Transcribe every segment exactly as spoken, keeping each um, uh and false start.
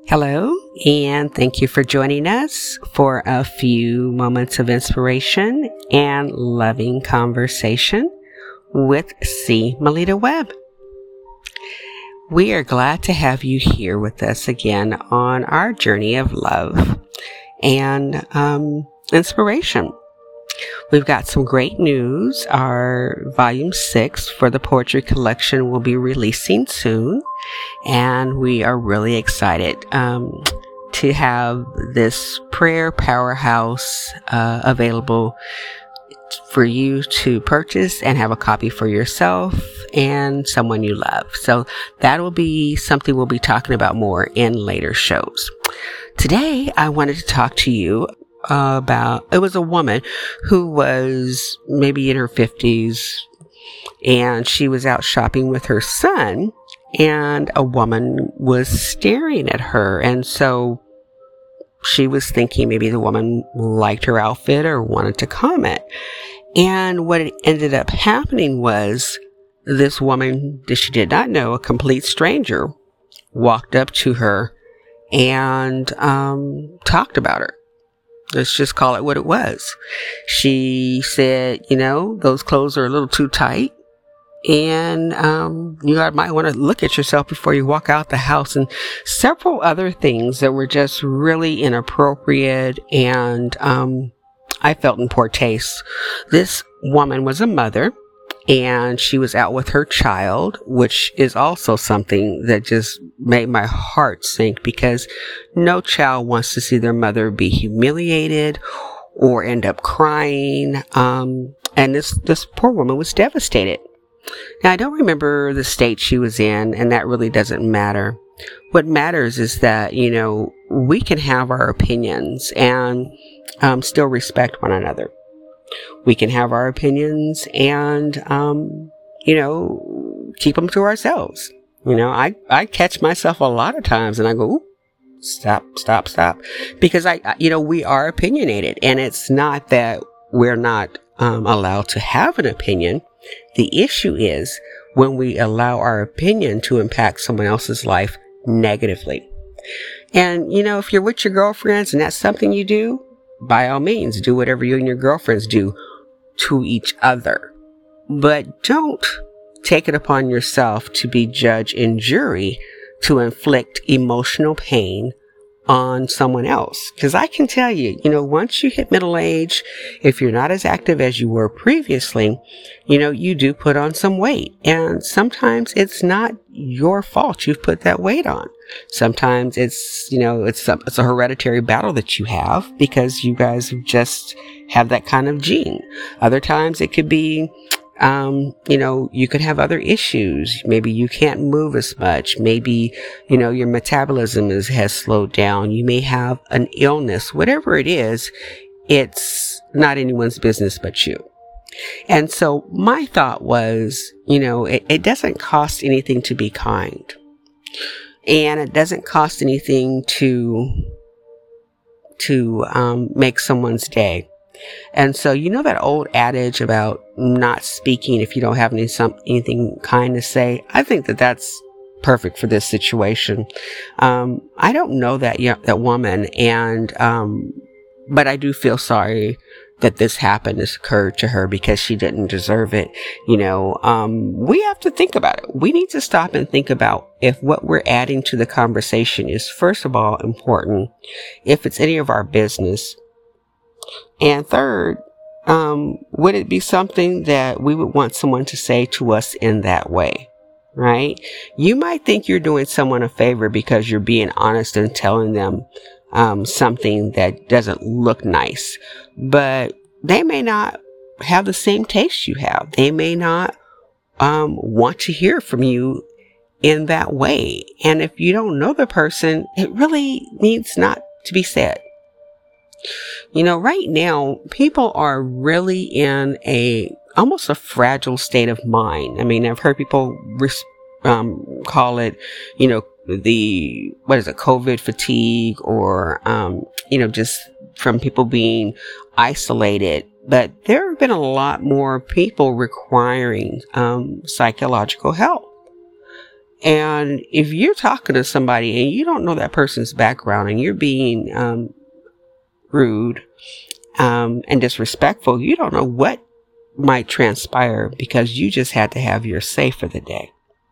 Hello, and thank you for joining us for a few moments of inspiration and loving conversation with C. Melita Webb. We are glad to have you here with us again on our journey of love and um, inspiration. We've got some great news. Our volume six for the poetry collection will be releasing soon, and we are really excited um, to have this prayer powerhouse uh, available for you to purchase and have a copy for yourself and someone you love. So that will be something we'll be talking about more in later shows. Today, I wanted to talk to you about, it was a woman who was maybe in her fifties, and she was out shopping with her son, and a woman was staring at her. And so she was thinking maybe the woman liked her outfit or wanted to comment. And what ended up happening was this woman that she did not know, a complete stranger, walked up to her and um, talked about her. Let's just call it what it was. She said, you know, those clothes are a little too tight, and um, you might want to look at yourself before you walk out the house, and several other things that were just really inappropriate, and um, I felt in poor taste. This woman was a mother, and she was out with her child, which is also something that just made my heart sink, because no child wants to see their mother be humiliated or end up crying. Um, and this, this poor woman was devastated. Now, I don't remember the state she was in, and that really doesn't matter. What matters is that, you know, we can have our opinions and um, still respect one another. We can have our opinions and, um, you know, keep them to ourselves. You know, I, I catch myself a lot of times and I go, ooh, stop, stop, stop. Because I, I, you know, we are opinionated, and it's not that we're not um, allowed to have an opinion. The issue is when we allow our opinion to impact someone else's life negatively. And, you know, if you're with your girlfriends and that's something you do, by all means, do whatever you and your girlfriends do to each other. But don't take it upon yourself to be judge and jury to inflict emotional pain on someone else. Because I can tell you, you know, once you hit middle age, if you're not as active as you were previously, you know, you do put on some weight. And sometimes it's not your fault you've put that weight on. Sometimes it's, you know, it's a, it's a hereditary battle that you have because you guys just have that kind of gene. Other times it could be, um, you know, you could have other issues. Maybe you can't move as much. Maybe, you know, your metabolism is, has slowed down. You may have an illness. Whatever it is, it's not anyone's business but you. And so my thought was, you know, it, it doesn't cost anything to be kind. And it doesn't cost anything to, to, um, make someone's day. And so, you know, that old adage about not speaking if you don't have any, some, anything kind to say, I think that that's perfect for this situation. Um, I don't know that, yeah, that woman. And, um, but I do feel sorry that this happened, this occurred to her, because she didn't deserve it. You know, um, we have to think about it. We need to stop and think about if what we're adding to the conversation is, first of all, important, if it's any of our business. And third, um, would it be something that we would want someone to say to us in that way? Right? You might think you're doing someone a favor because you're being honest and telling them Um, something that doesn't look nice, but they may not have the same taste you have. They may not um, want to hear from you in that way. And if you don't know the person, it really needs not to be said. You know, right now, people are really in a almost a fragile state of mind. I mean, I've heard people res- um, call it, you know, the, what is it, COVID fatigue, or, um, you know, just from people being isolated. But there have been a lot more people requiring, um, psychological help. And if you're talking to somebody and you don't know that person's background and you're being um, rude um, and disrespectful, you don't know what might transpire because you just had to have your say for the day.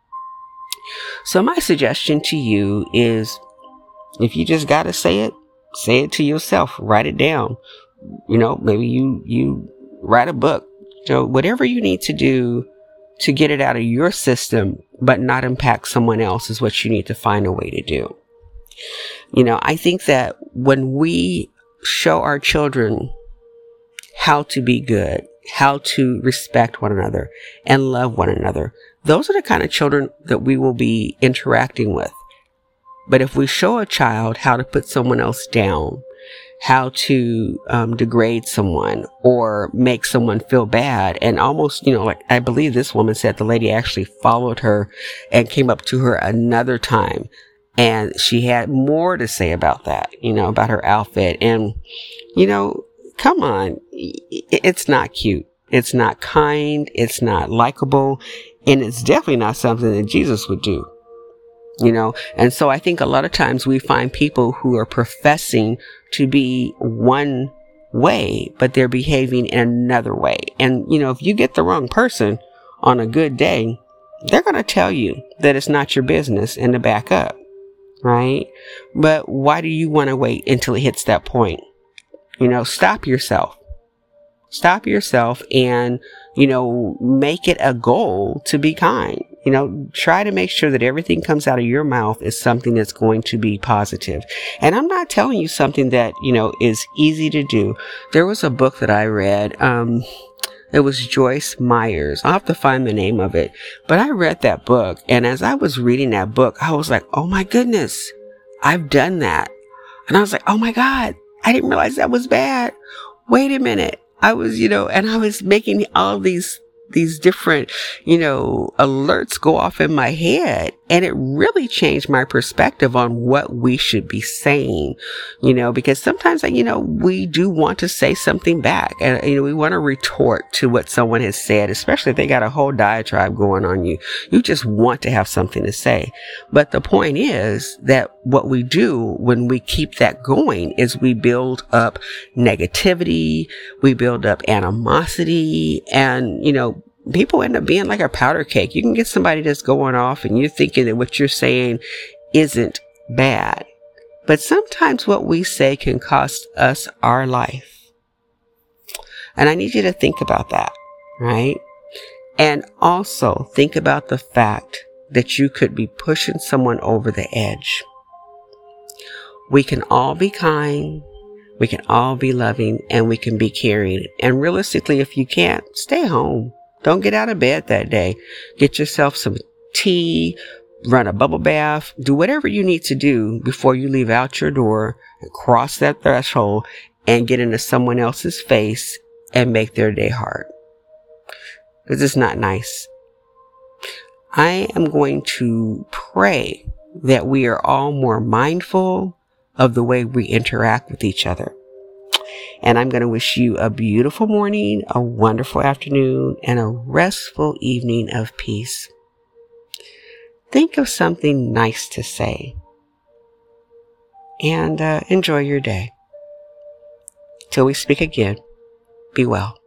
So my suggestion to you is, if you just got to say it, say it to yourself. Write it down. You know, maybe you, you write a book. So whatever you need to do to get it out of your system, but not impact someone else, is what you need to find a way to do. You know, I think that when we show our children how to be good, how to respect one another and love one another, those are the kind of children that we will be interacting with. But if we show a child how to put someone else down, how to um, degrade someone or make someone feel bad, and almost, you know, like I believe this woman said the lady actually followed her and came up to her another time, and she had more to say about that, you know, about her outfit. And, you know, come on, it's not cute. It's not kind. It's not likable. And it's definitely not something that Jesus would do. You know, and so I think a lot of times we find people who are professing to be one way, but they're behaving in another way. And, you know, if you get the wrong person on a good day, they're going to tell you that it's not your business and to back up. Right. But why do you want to wait until it hits that point? You know, stop yourself. Stop yourself and, you know, make it a goal to be kind. You know, try to make sure that everything comes out of your mouth is something that's going to be positive. And I'm not telling you something that, you know, is easy to do. There was a book that I read. Um, it was Joyce Myers. I'll have to find the name of it. But I read that book. And as I was reading that book, I was like, oh my goodness, I've done that. And I was like, oh my God, I didn't realize that was bad. Wait a minute. I was, you know, and I was making all these these different, you know, alerts go off in my head. And it really changed my perspective on what we should be saying, you know, because sometimes, you know, we do want to say something back, and, you know, we want to retort to what someone has said, especially if they got a whole diatribe going on you. You just want to have something to say. But the point is that what we do when we keep that going is we build up negativity, we build up animosity, and, you know, people end up being like a powder cake. You can get somebody that's going off and you're thinking that what you're saying isn't bad. But sometimes what we say can cost us our life. And I need you to think about that, right? And also think about the fact that you could be pushing someone over the edge. We can all be kind. We can all be loving, and we can be caring. And realistically, if you can't, stay home. Don't get out of bed that day. Get yourself some tea, run a bubble bath, do whatever you need to do before you leave out your door and cross that threshold and get into someone else's face and make their day hard. Because it's not nice. I am going to pray that we are all more mindful of the way we interact with each other. And I'm going to wish you a beautiful morning, a wonderful afternoon, and a restful evening of peace. Think of something nice to say. And uh, enjoy your day. Till we speak again, be well.